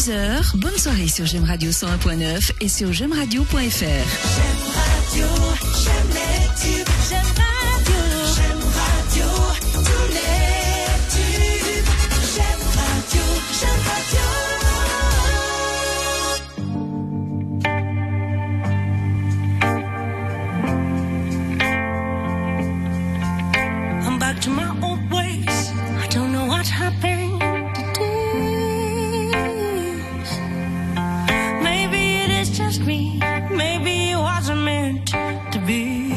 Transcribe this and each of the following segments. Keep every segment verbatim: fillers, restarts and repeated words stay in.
dix heures, bonne soirée sur J'aime Radio cent un point neuf et sur j'aime radio point f r. J'aime radio, j'aime les tubes, j'aime radio, j'aime radio, tous les tubes, j'aime radio, j'aime radio. I'm back to my old ways. I don't know what happened to this. Maybe it is just me. Maybe it wasn't meant to be.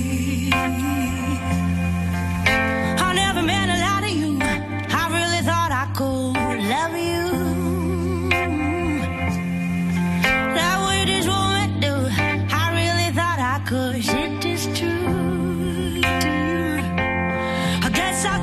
I never meant a lot of you. I really thought I could love you. That way this woman do. I really thought I could. It is true. I guess I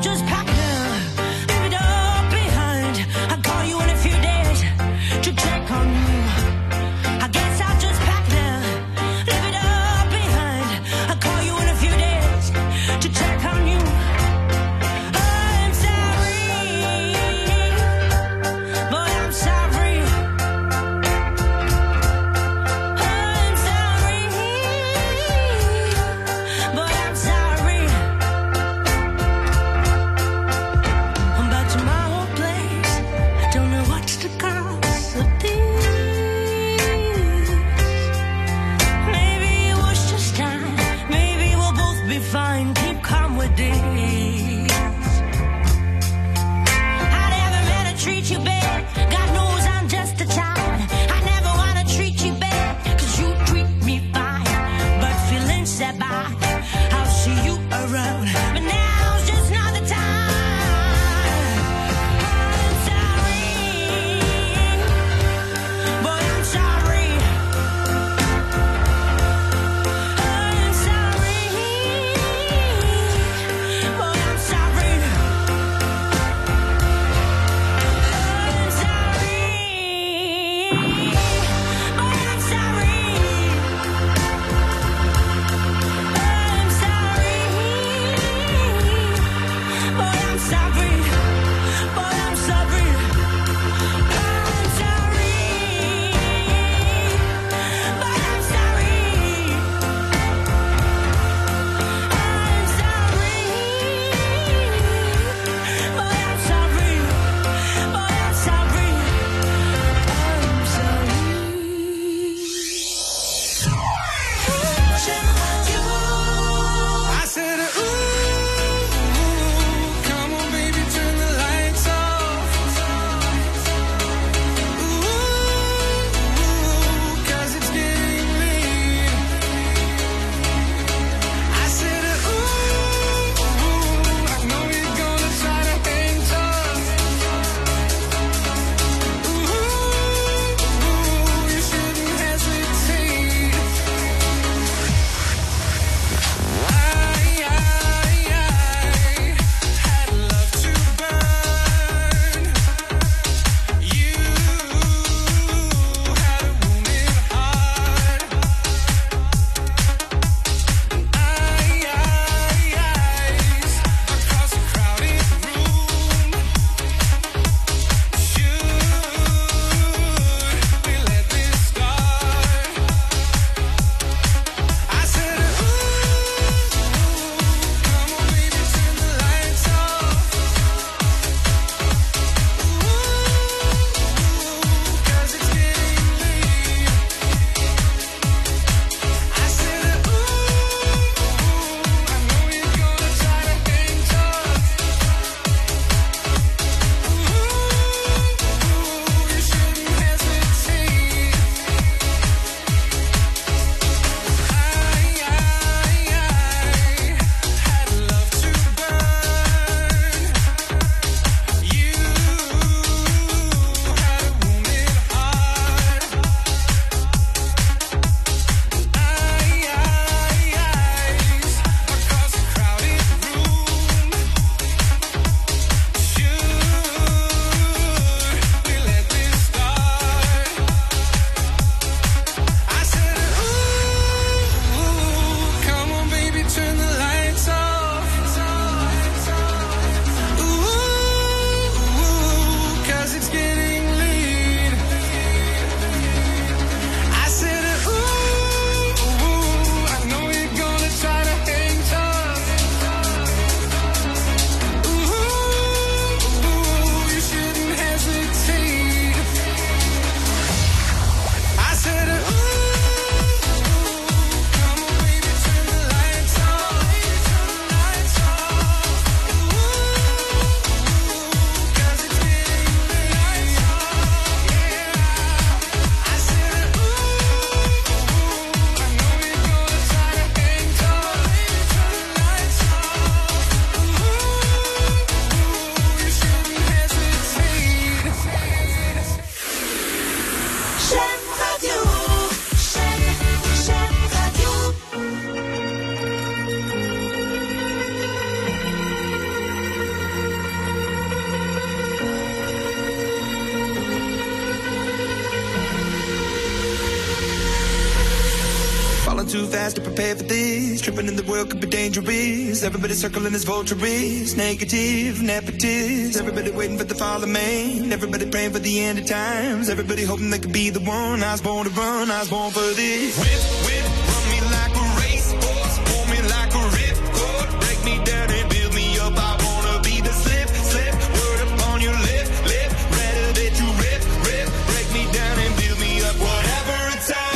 prepared for this. Tripping in the world could be dangerous. Everybody circling as vultures. Negative, nepotist. Everybody waiting for the fall of man. Everybody praying for the end of times. Everybody hoping they could be the one. I was born to run, I was born for this. Whip, whip, run me like a racehorse. Pull me like a ripcord. Break me down and build me up. I wanna be the slip, slip. Word upon your lip, lip. Rather that you rip, rip. Break me down and build me up. Whatever it takes.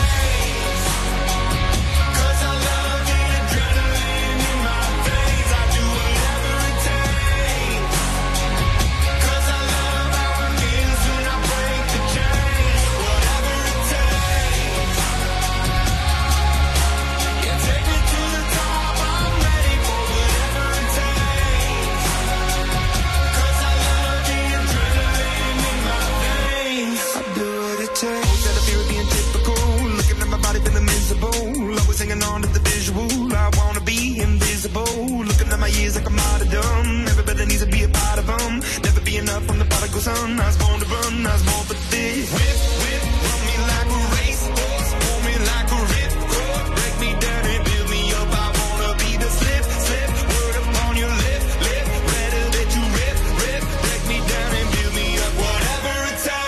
Hanging on to the visual, I wanna be invisible. Looking at my years like I'm out of dumb. Everybody needs to be a part of them. Never be enough from the prodigal son. I was born to run, I was born for this. Whip, whip, run me like a racehorse. Pull me like a ripcord. Break me down and build me up. I wanna be the slip, slip. Word upon your lip, lip. Rather that you rip, rip. Break me down and build me up. Whatever it takes.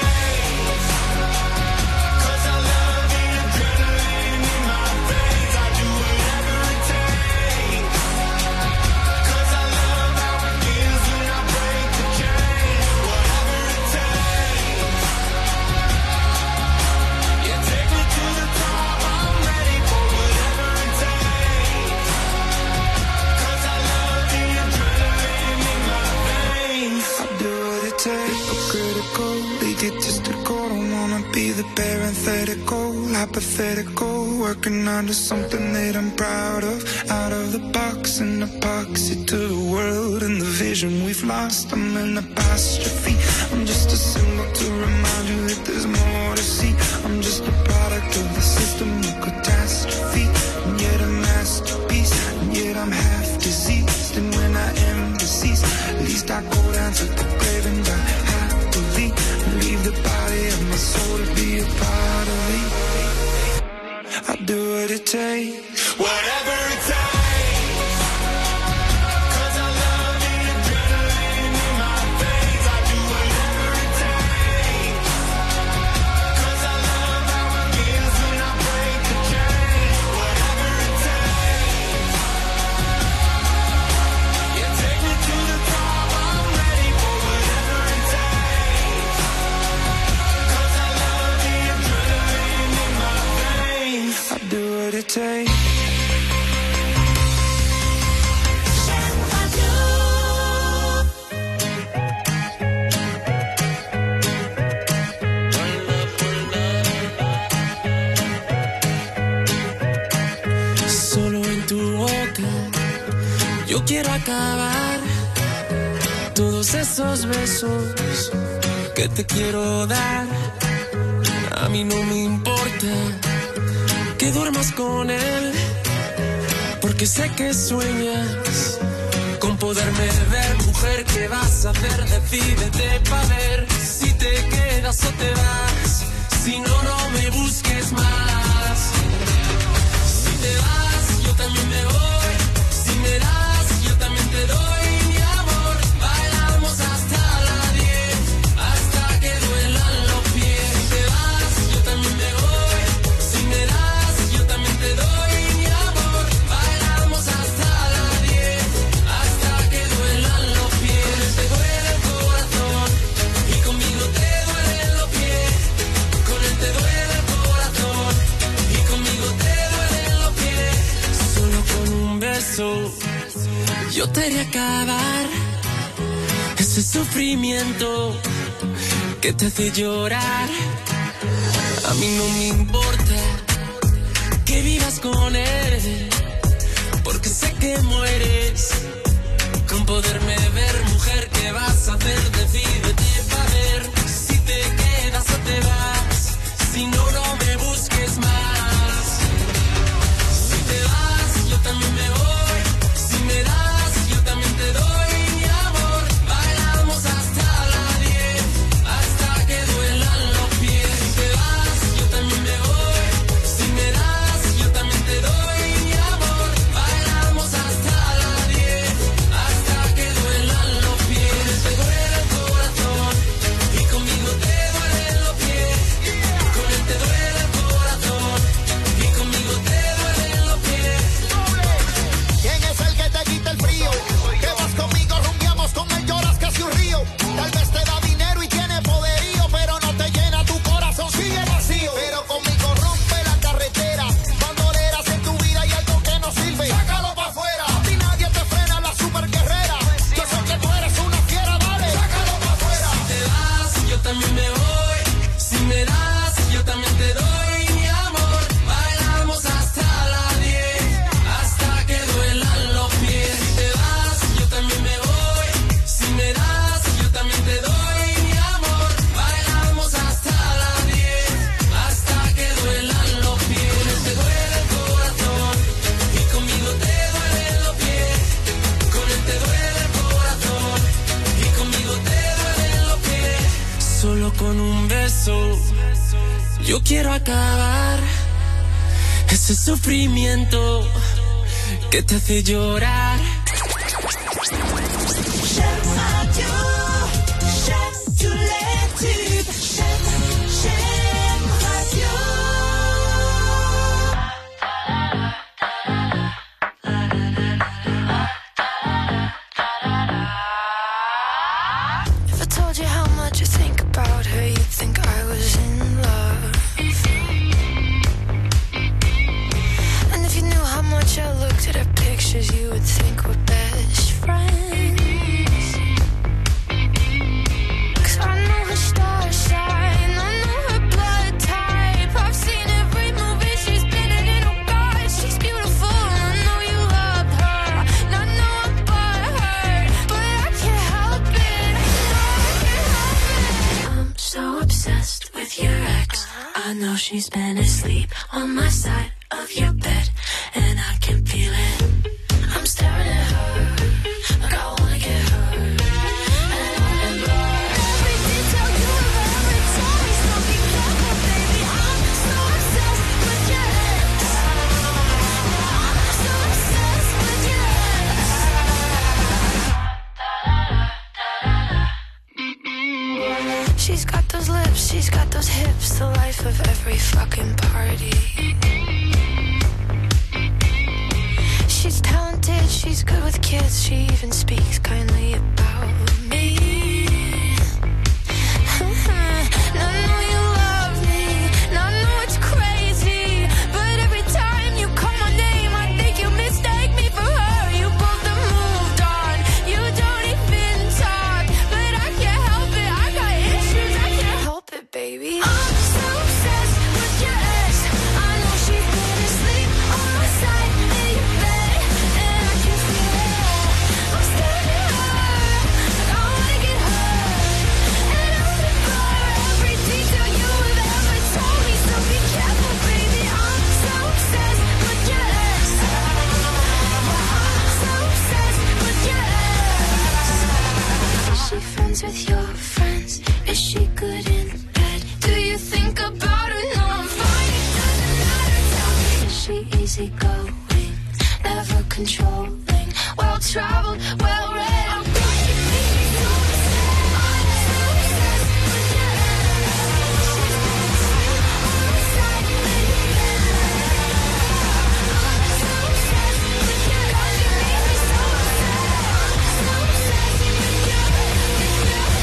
Parenthetical, hypothetical, working under something that I'm proud of. Out of the box, an epoxy to the world and the vision we've lost. I'm an apostrophe. I'm just a symbol to remind you that there's more to see. I'm just a product of the system of catastrophe, and yet a masterpiece, and yet I'm half diseased. And when I am deceased, at least I go down to the grave and die happily, and leave the body of my soul to be a part of me. I'll do what it takes, whatever it takes. Take. Solo en tu boca yo quiero acabar todos esos besos que te quiero dar. A mí no me importa que duermas con él, porque sé que sueñas con poderme ver. Mujer, ¿qué vas a hacer? Decídete pa' ver si te quedas o te vas. Si no, no me busques más. Si te vas, yo también me voy. Si me das, yo también te doy mi amor. Bailamos hasta la diez, hasta que duelan los pies. Si te vas, yo también me voy. Si me das, te doy mi amor, bailamos hasta la diez, hasta que duelan los pies. Te duele el corazón y conmigo te duelen los pies. Con él te duele el corazón y conmigo te duelen los pies. Solo con un beso yo te haré acabar ese sufrimiento que te hace llorar. A mí no me importa que vivas con él, porque sé que mueres con poderme ver. Mujer, ¿qué vas a hacer? Decídete pa' ver si te quedas o te vas. Si no, no me busques más. Si te vas, yo también me voy. Si me das, yo también te doy mi amor. Bailamos hasta la diez, hasta que duelan los pies. Si te vas, yo también me voy. Si me das, te doy mi amor. con un beso. Yo quiero acabar ese sufrimiento que te hace llorar. J'aime radio, j'aime tous les tubes, j'aime, j'aime radio. If I told you how much I think about her, you'd think I was in love. And if you knew how much I looked at her pictures, you would think we're best friends. 'Cause I know her star sign, I know her blood type. I've seen every movie she's been in, and oh God, she's beautiful. I know you love her, and I know I'm butthurt, but I can't help it. No, I can't help it. I'm so obsessed with your ex. I know she's been asleep on my side of your bed, and I can feel it. I'm staring at her like I wanna get her. And I remember every detail you have ever told me. So be careful, baby. I'm so obsessed with your ex. I'm so obsessed with your ex. She's got those lips, she's got those hips, the life of every fucking party. She's talented, she's good with kids, she even speaks kindly about me. And I know you love me, and I know it's crazy, but every time you call my name, I think you mistake me for her. You both have moved on, you don't even talk, but I can't help it, I got issues, I can't help it, baby. I'm so obsessed with your ex. I know she's been asleep on my side in your bed, and I can feel it. I'm staring at her like I wanna get hurt, and I remember every detail you have ever told me. So be careful, baby. I'm so obsessed with your ex. I'm so obsessed with your ex. Is she friends with your friends? Is she good in bed? Do you think about her? No, I'm fine. It doesn't matter. Tell me, is she easygoing, never controlling, well traveled, well read? Oh God, you make me so upset. I'm so obsessed with your ex. She's been asleep on my side in your bed. I'm so obsessed with your ex. You make me so upset. I'm so obsessed with your with your ex.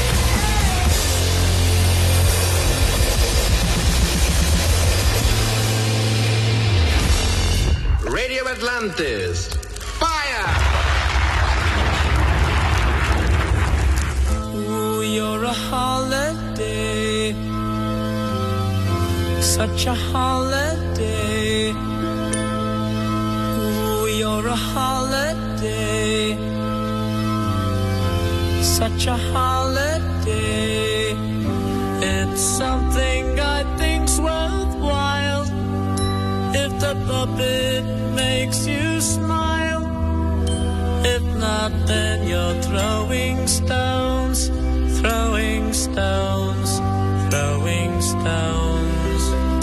Radio Atlantis. Fire! Ooh, you're a holiday, such a holiday. Ooh, you're a holiday, such a holiday. It's something I think's worthwhile if the puppet makes you smile. If not, then you're throwing stones, throwing stones, throwing stones.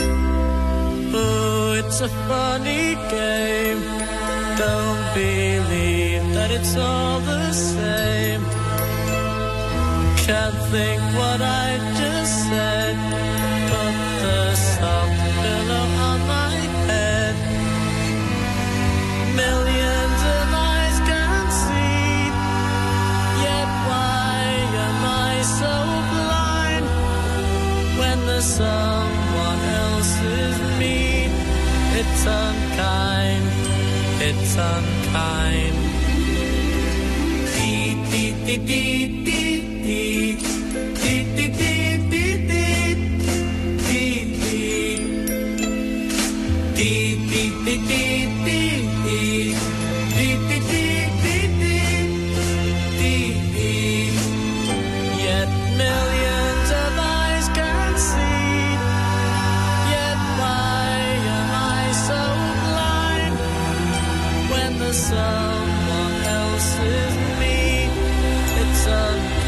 Oh, it's a funny game. Don't believe that it's all the same. Can't think what I just said. Put the soft pillow on my head. Millions of eyes can see, yet why am I so blind when there's someone else's me? It's unkind, it's unkind. Dee, dee, dee, dee, dee, dee. Dee, dee, dee, dee, dee. Dee, dee. Dee, dee, dee, dee, dee. Dee, dee, dee, dee, dee. Dee, dee. Yet millions of eyes can see, yet why am I so blind when there's someone else's me? It's unkind.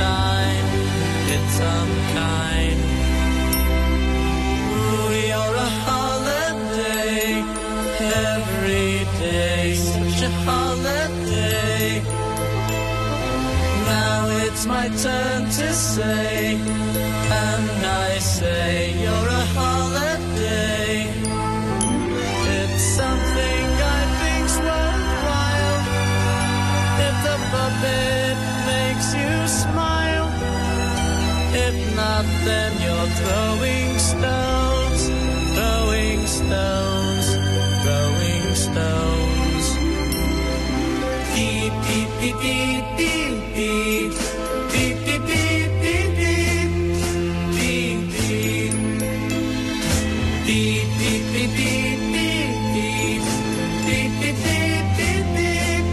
it's my turn to say, and I say you're a holiday. It's something I think's worthwhile. If the puppet makes you smile, if not, then you're throwing stones, throwing stones, throwing stones. Beep, beep, beep, beep, beep, beep. Beep, beep, beep, beep, beep. Beep, beep. Beep, beep, beep, beep, beep, beep. Beep, beep, beep, beep, beep.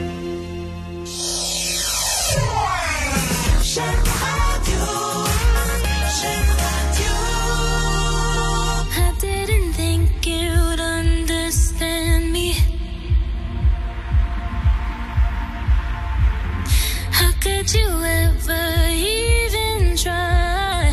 J'aime radio, j'aime radio. I didn't think you'd understand me. How could you ever even try?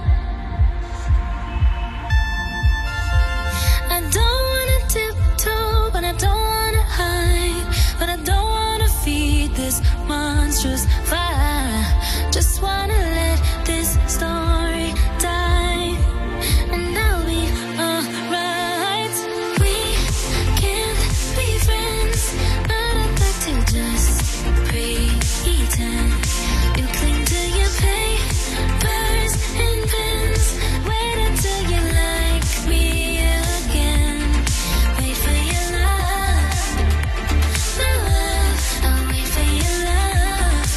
I don't wanna tiptoe, but I don't wanna hide. But I don't wanna feed this monstrous fire. Just wanna let this story die, and I'll be alright. We can't be friends, but I'd like to just pretend. You cling to your papers and pens. Wait until you like me again. Wait for your love, my love. I'll wait for your love.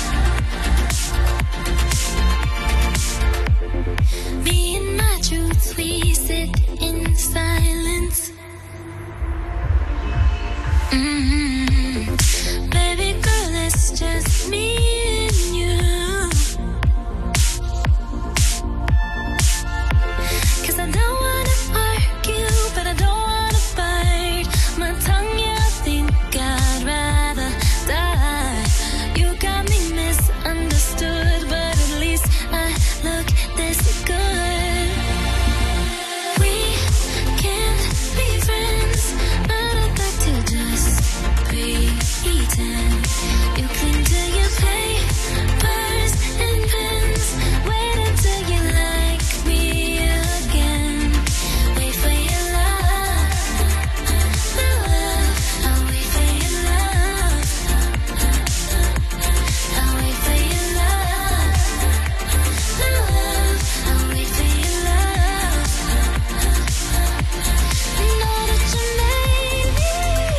Me and my truth, we sit in silence. Mm-hmm. Baby girl, it's just me and you. 'Cause I don't wanna argue, but I don't wanna bite my tongue. Yeah, I think I'd rather die. You got me misunderstood, but at least I look this good. We can't be friends, but I'd like to just pretend. You cling to your papers and pens. Wait until you like me again. Wait for your love, my love. I'll wait for your love. I'll wait for your love, my love. I'll wait for your love. Know that you made me.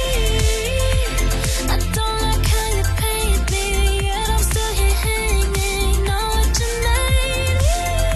I don't like how you paint me, yet I'm still here hanging. Know what you made me.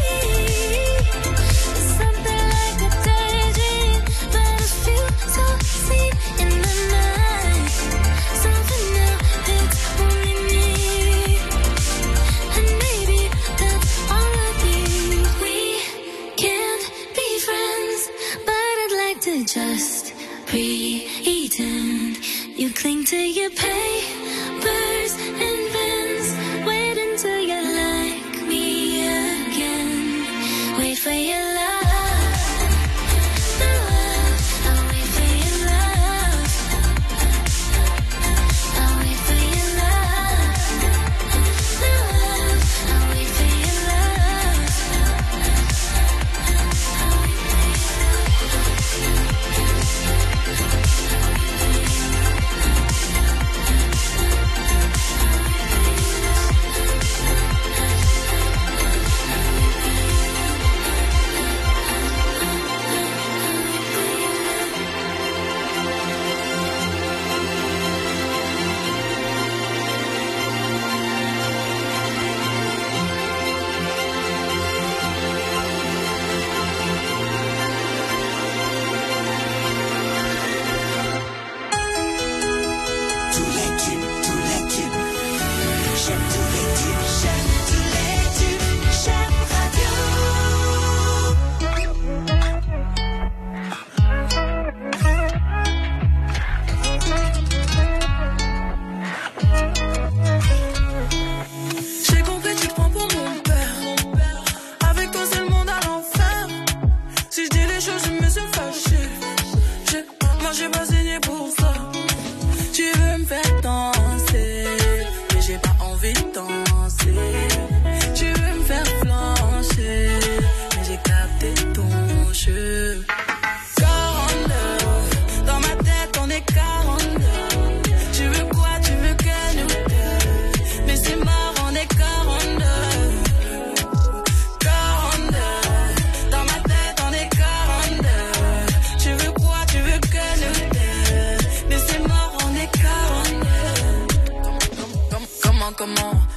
It's something like a daydream, but it feels so seen in the night. Something now, it's only me, and maybe that's all I need. We can't be friends, but I'd like to just pretend. You cling to your papers and pens. Wait until you like me again. Wait for your love, my love. I'll wait for your love. I'll wait for your love, my love. I'll wait for your love. Tous les tubes, tous les tubes. J'aime tous les tubes, j'aime tous les tubes. J'aime radio. J'ai compris, tu te prends pour mon père. Avec toi, c'est le monde à l'enfer. Si je dis les choses, je me suis fâchée. J'ai- Moi, j'ai pas signé pour ça. Tu veux me faire danser, mais j'ai pas envie de danser.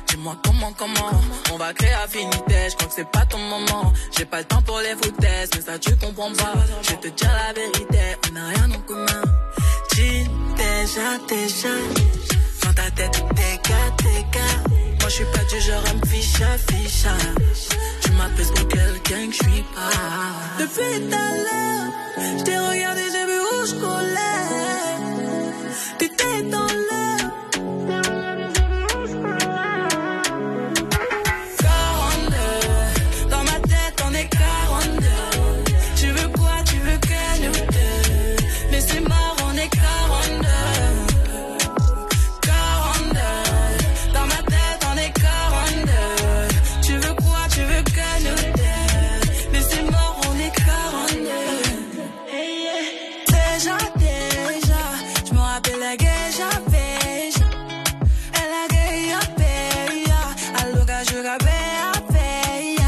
Dis-moi comment, comment, on va créer affinité. Je crois que c'est pas ton moment. J'ai pas le temps pour les foutaises, mais ça tu comprends pas. Je vais te dire la vérité, on n'a rien en commun. Dis déjà, déjà, dans ta tête t'es gars, t'es gars. Moi je suis pas du genre à me ficha, ficha. Tu m'appelles pour quelqu'un que je suis pas. Depuis tout à l'heure, je t'ai regardé, j'ai vu où je collais. T'étais dans l'air. quarante-deux, dans ma tête on est quarante-deux. Tu veux quoi, tu veux que nous deux. Mais c'est mort, on est quarante-deux. quarante-deux, dans ma tête on est quarante-deux. Tu veux quoi, tu veux que nous deux. Mais c'est mort, on est quarante-deux. Hey, yeah. Déjà, déjà, je me rappelle la guerre, j'avais. Elle a gagné, paye. Allo, gars, je paye.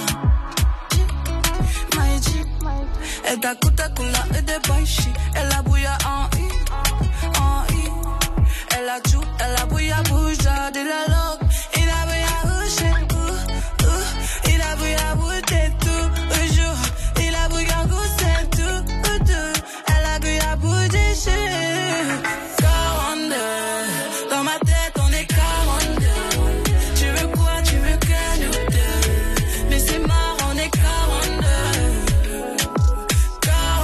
My G, elle t'a coûté à coula et des banshee. Elle a bouillé en I, en I. Elle a tout, elle a bouillé à bouge de la loque. Il a bouillé à bouger, ouh, ouh. Il a bouillé à bouger tout, le jour. Il a bouillé à goûter tout, tout. Elle a bouillé à bouger, quarante-deux, dans ma tête on est quarante-deux. Tu veux quoi, tu veux que nous deux. Mais c'est mort, on est quarante-deux. quarante-deux,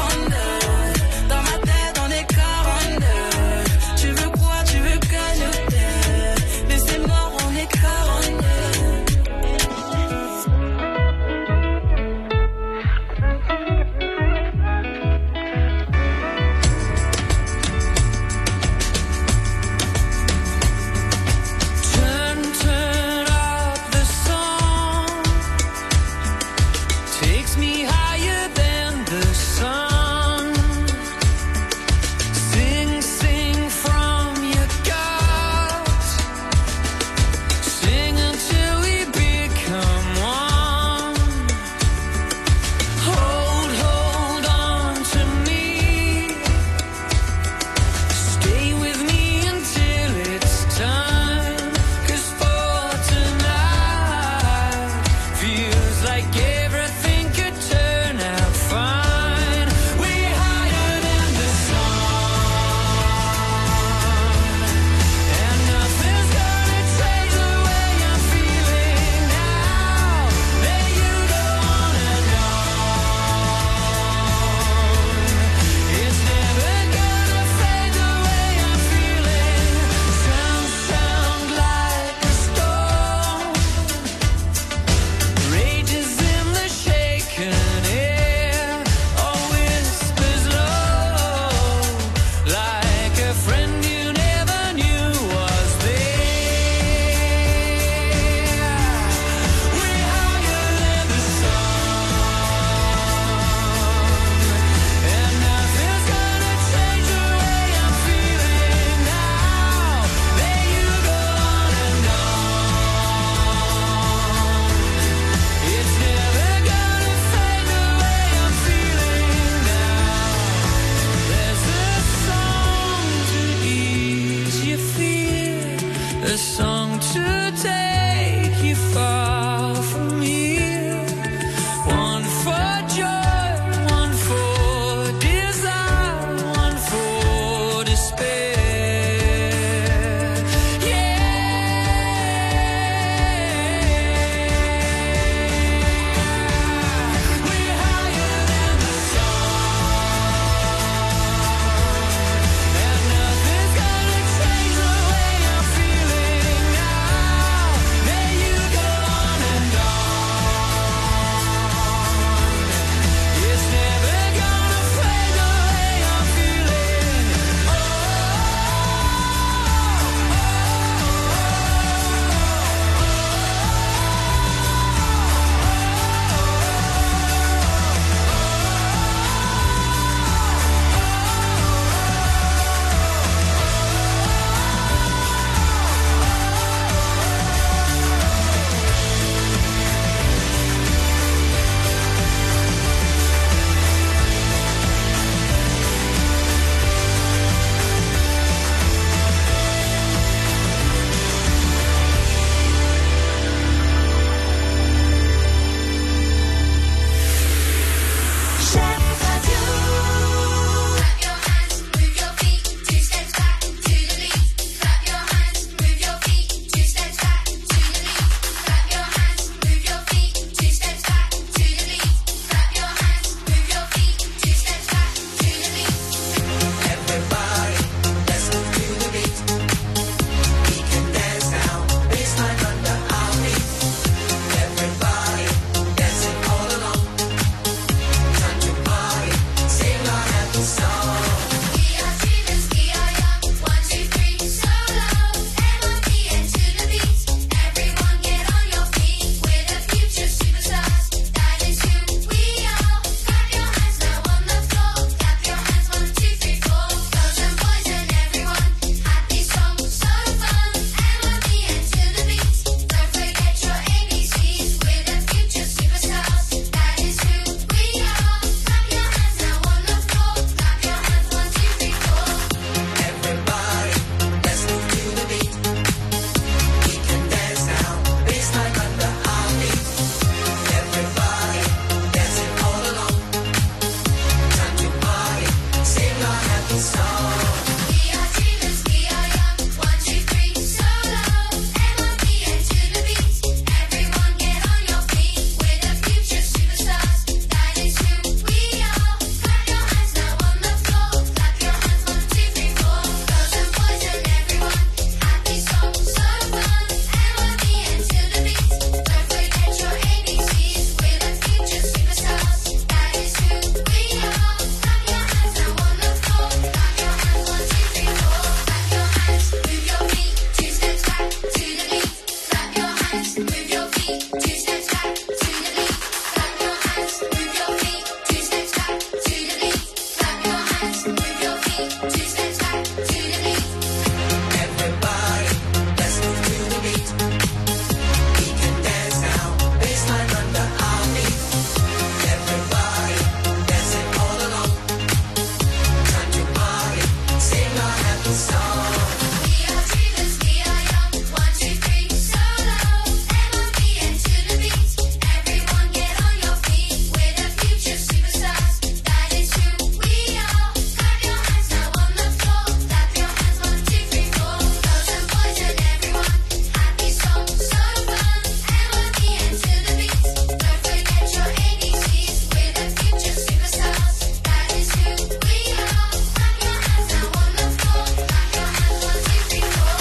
hands, move your feet, two steps back to the beat. Clap your hands, move your feet, two steps back to the beat. Clap your hands, move your feet, two steps back to the beat. Everybody, let's move to the beat. We can dance now, baseline under our feet. Everybody, dancing all along. Time to party, sing our happy song. We are dreamers, we are young. One, two, three, solo. M O B and to the beat. Everyone get on your feet. We're the future superstars. That is who we are. Clap your hands now on the floor. Clap your hands, one, two, three, four. Girls and boys and everyone. Happy song, so fun. M O B and to the beat. Don't forget your A B Cs. We're the future superstars. That is who we are. Clap your hands now on the floor. Clap your hands, one, two, three, four.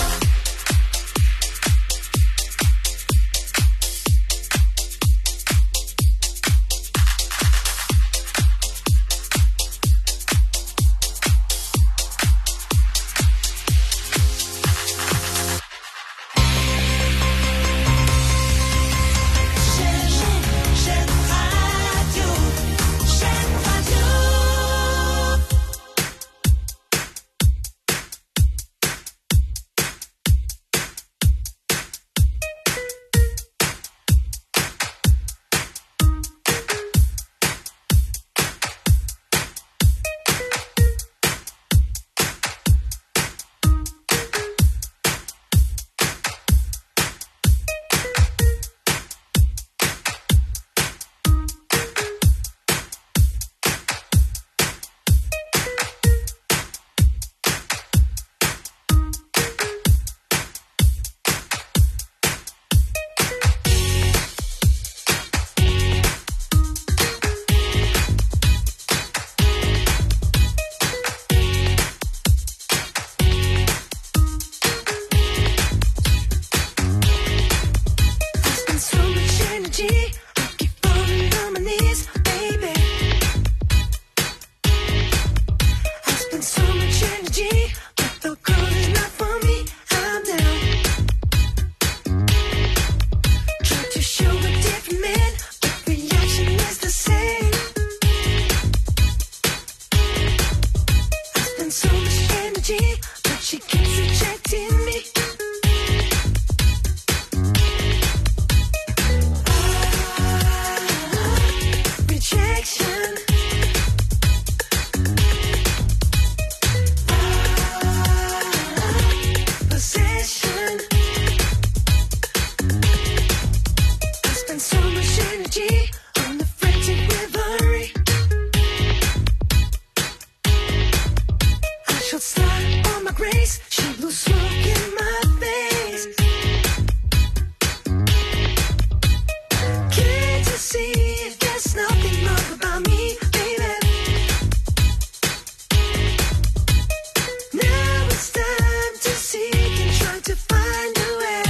J'aime, j'aime, j'aime radio. J'aime radio. I spend so much energy, I keep falling on my knees, baby. I spend so much energy, but the girl is not for me. I'm down. Try to show a different man, but reaction is the same. I spend so much energy, but she keeps rejecting me. Rejection. Possession. I spend so much energy on the frantic reverie. I shall slide on my grace. She blew smoke in my face. Can't you see there's nothing wrong about me, baby? Now it's time to seek and try to find a way.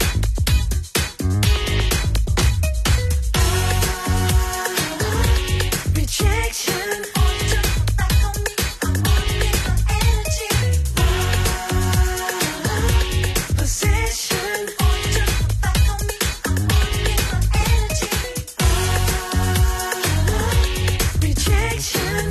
Rejection. Possession. Rejection.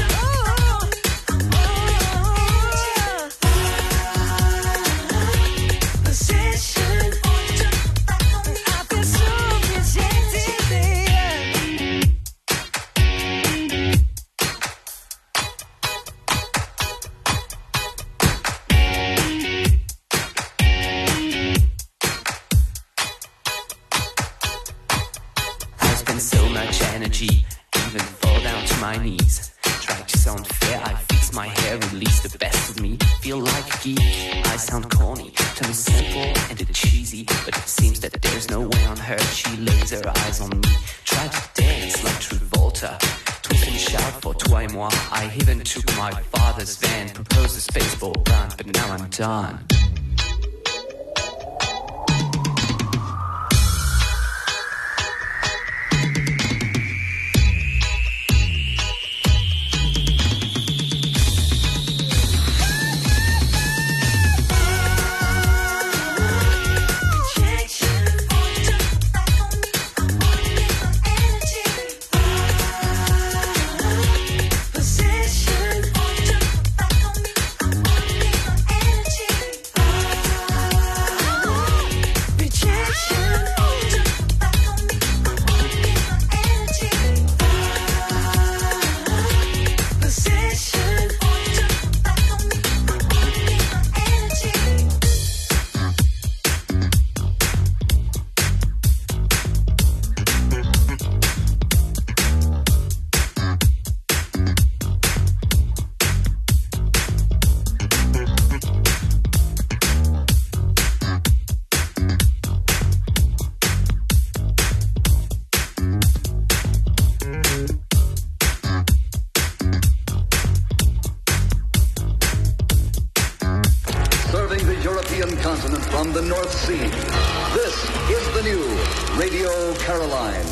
Possession. I've been so rejected, baby. I spend so much energy, even fall down to my knees. Try to sound fair, I fix my hair, release the best of me. Feel like a geek, I sound corny, turn simple and it's cheesy. But it seems that there's no way on her, she lays her eyes on me. Try to dance like Travolta, twist and shout for toi et moi. I even took my father's van, proposed a spaceball run, but now I'm done. Rejection. Radio Caroline.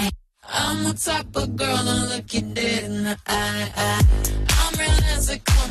I'm the type of girl that look you dead in the eye. I'm real as a come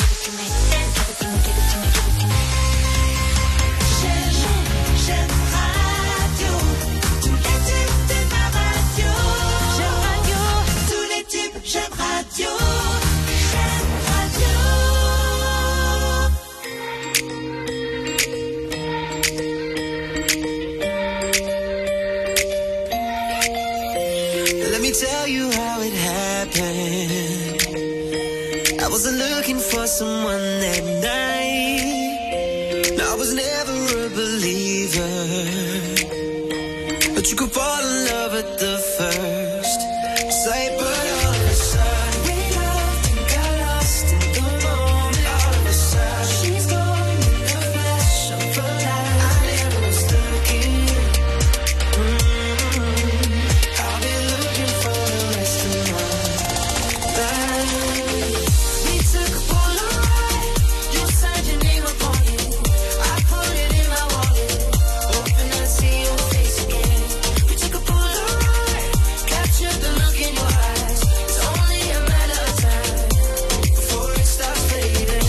Let me tell you how it happened. I wasn't looking for someone that night. No, I was never a believer, but you could fall in love at the first sight. But all of a sudden we loved and got lost in the moment. All of a sudden she's gone in the flash of a light. I never was looking. Mm-hmm. I'll be looking for the rest of my life. We took a Polaroid. You signed your name upon it. I put it in my wallet, hoping I'd see your face again. We took a Polaroid, captured the look in your eyes. It's only a matter of time before it starts fading.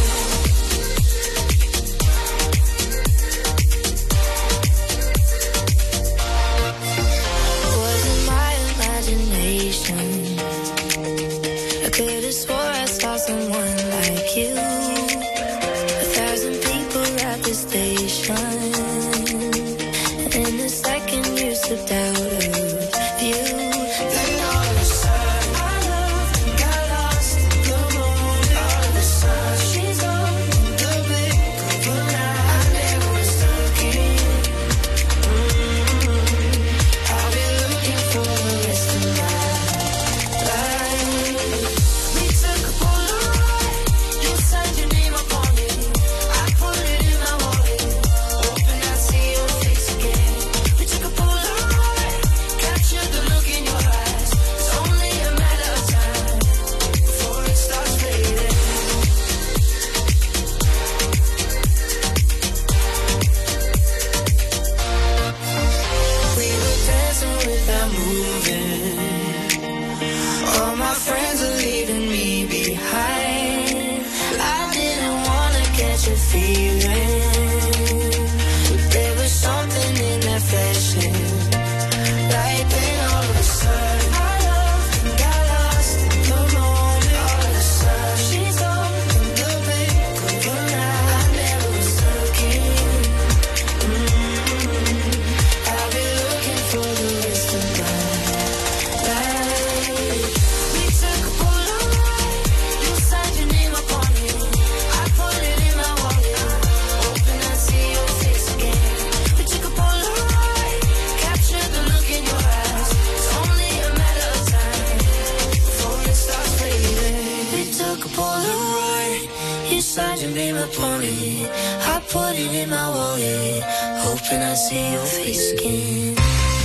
Was it my imagination? I could have swore I saw someone like you. A thousand people at the station, and the second you slipped out of view. Then all of a sudden I loved and got lost in the moment. All of a sudden she's gone in the blink of an eye. I never was looking. Mm-hmm. I'll be looking for the rest of my life. We took a Polaroid. You signed your name upon it. I put it in my wallet, hoping I'd see your face again. We took a Polaroid, captured the look in your eyes. It's only a matter of time before it starts fading. We were dancing without moving. All my friends are leaving me behind. I didn't wanna catch a feeling, but there was something in that flashing light. Then all of a sudden I loved and got lost in the moment. All of a sudden she's gone in the blink of an eye. I never was slowly. I put it in my wallet, hoping I see your face again.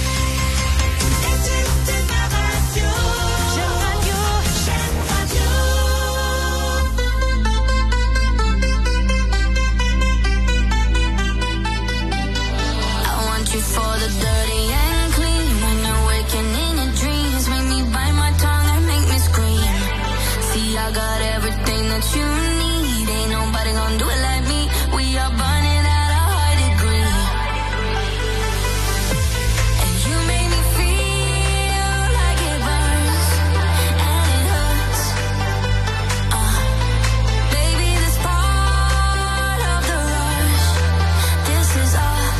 For the dirty and clean, when you're waking in your dreams, make me bite my tongue and make me scream. See, I got everything that you need, ain't nobody gonna do it like me. We are burning at a high degree, and you make me feel like it burns and it hurts. Uh, baby, this part of the rush, this is us.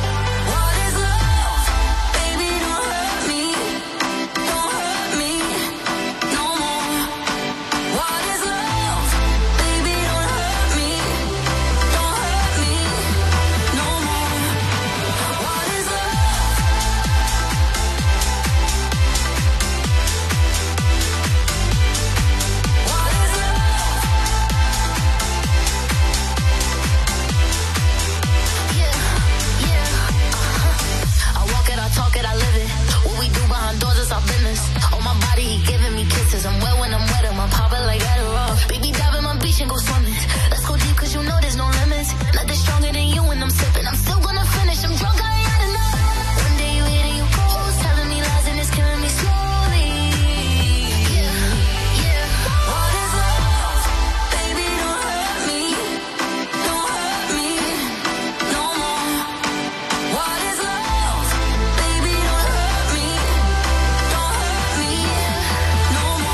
I'm wet when I'm wet, I'm popping like Adderall. Baby, dive in my beach and go swimming. Let's go deep cause you know there's no limits. Nothing stronger than you when I'm sipping. I'm still gonna finish, I'm drunk, I ain't had enough. One day you hit and you close, telling me lies and it's killing me slowly. Yeah, yeah. What is love? Baby, don't hurt me. Don't hurt me no more. What is love? Baby, don't hurt me. Don't hurt me no more.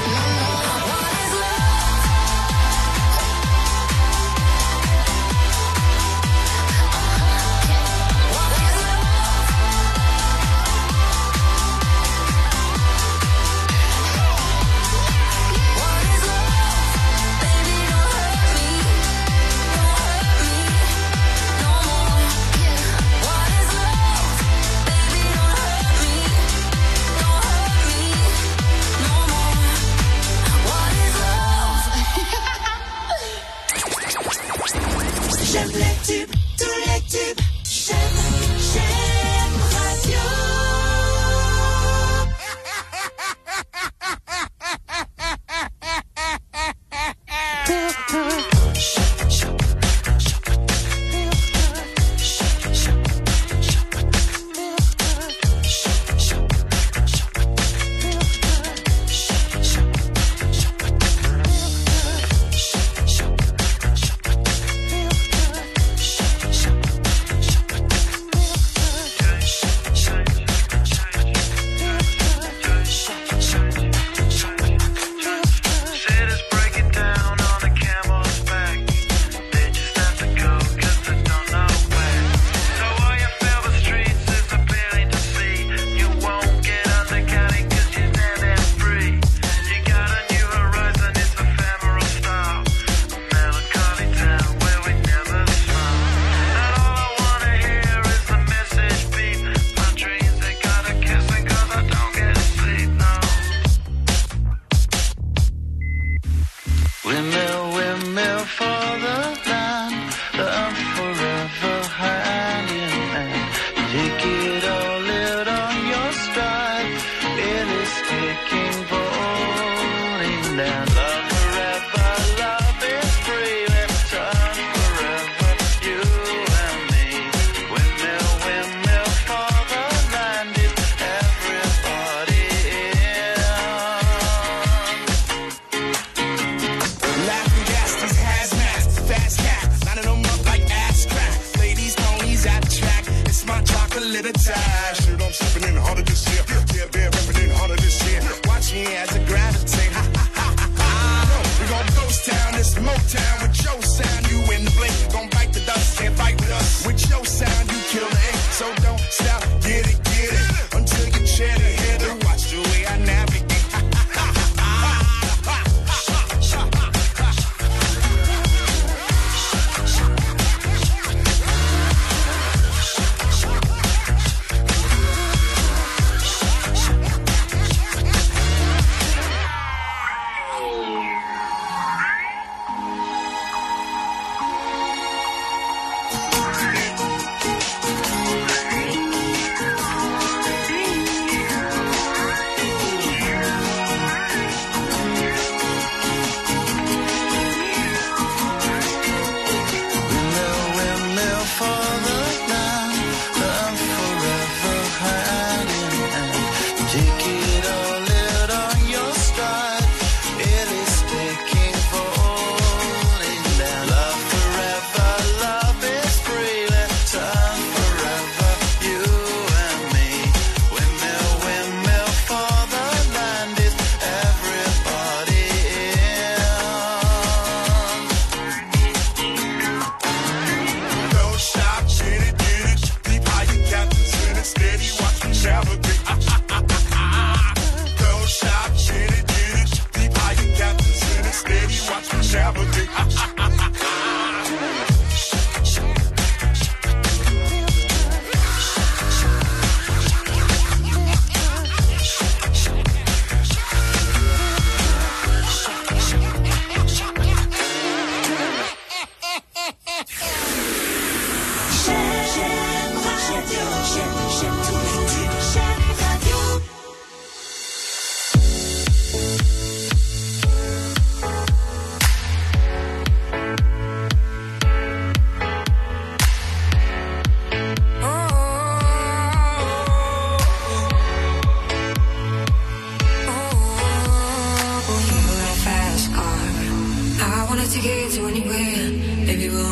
J'aime les tubes, tous les tubes. J'aime, j'aime radio.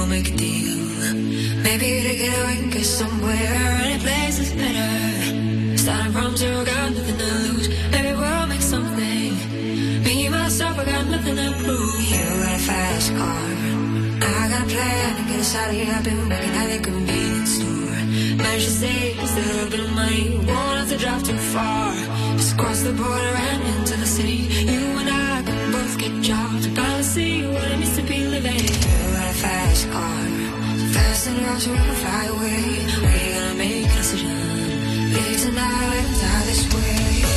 make a deal. Maybe together we can get somewhere. Any place is better. Starting from zero, got nothing to lose. Maybe we'll make something. Me, myself, I got nothing to prove. You got a fast car. I got a plan to get us out of here. I've been working at the convenience store. Managed to save just a little bit of money. Won't have to drive too far. Just cross the border and into the city. You and I can both get jobs. Gotta see what it means to be living. You got a fast car. So fast enough so we can fly away. We're gonna make a decision. Leave tonight and die this way.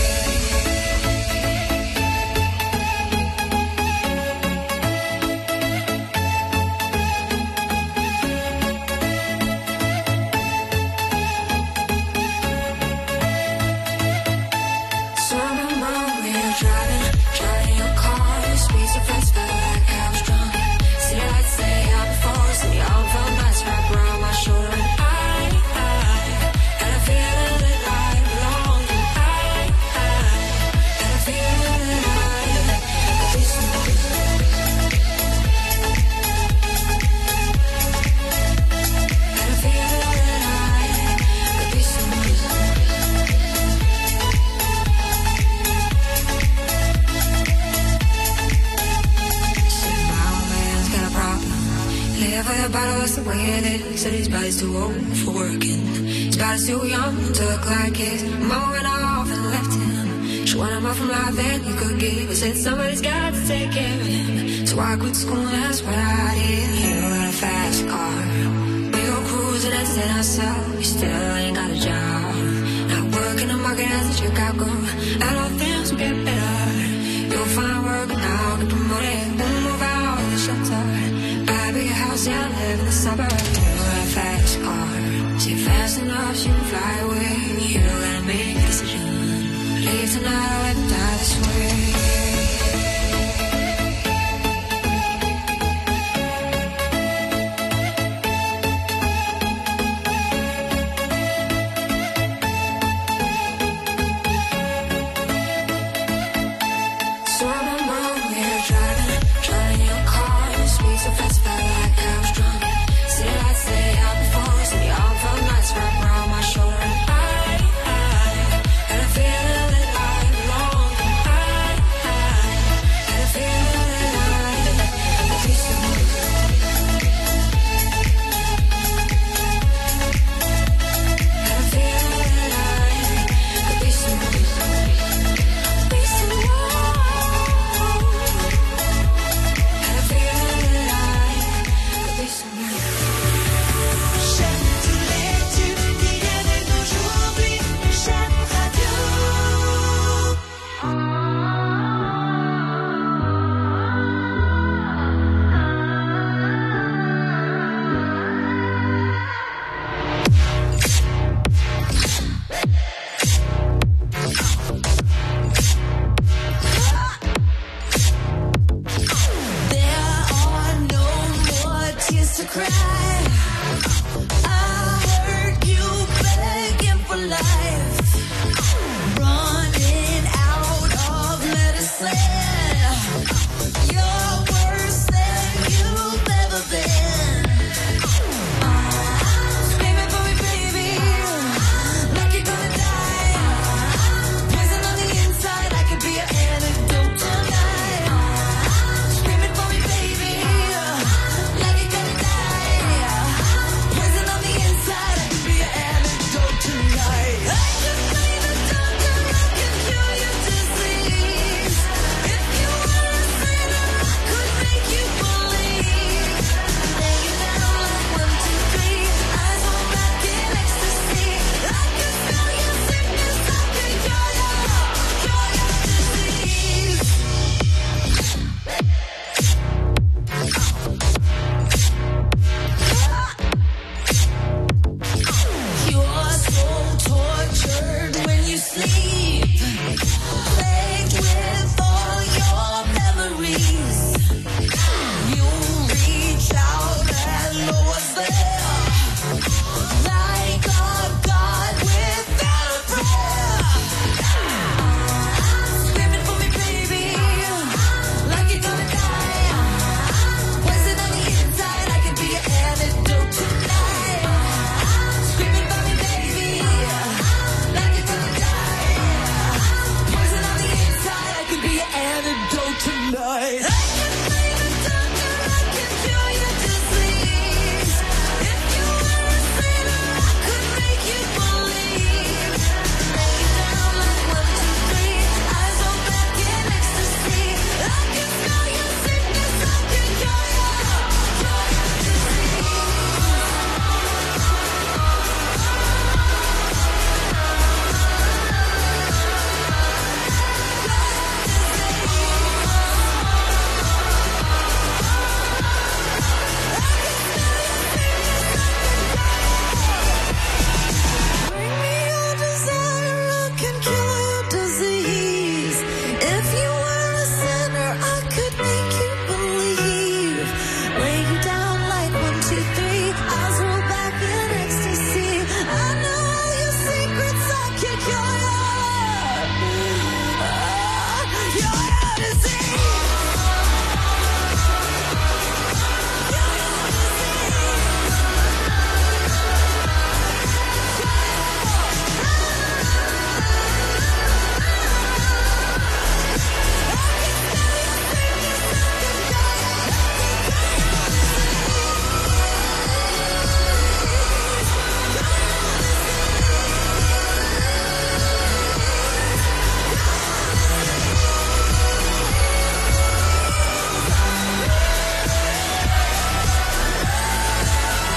That's the way it is. Said his body's too old for working. His body's too young to look like his. Mom went off and left him. She wanted more from life than he could give. I said somebody's got to take care of him. So I quit school and that's what I did. You got a fast car. We go cruising and set ourselves. We still ain't got a job. Not working the market as a Chicago. I don't things will get better. You'll find work and I'll get promoted. We'll move out of the shelter. Buy a big house, yeah, I live in the suburbs. You got a fast car. Say fast enough, so you can fly away. You gotta make a decision. Leave tonight or let me die this way. Cry. I heard you begging for life.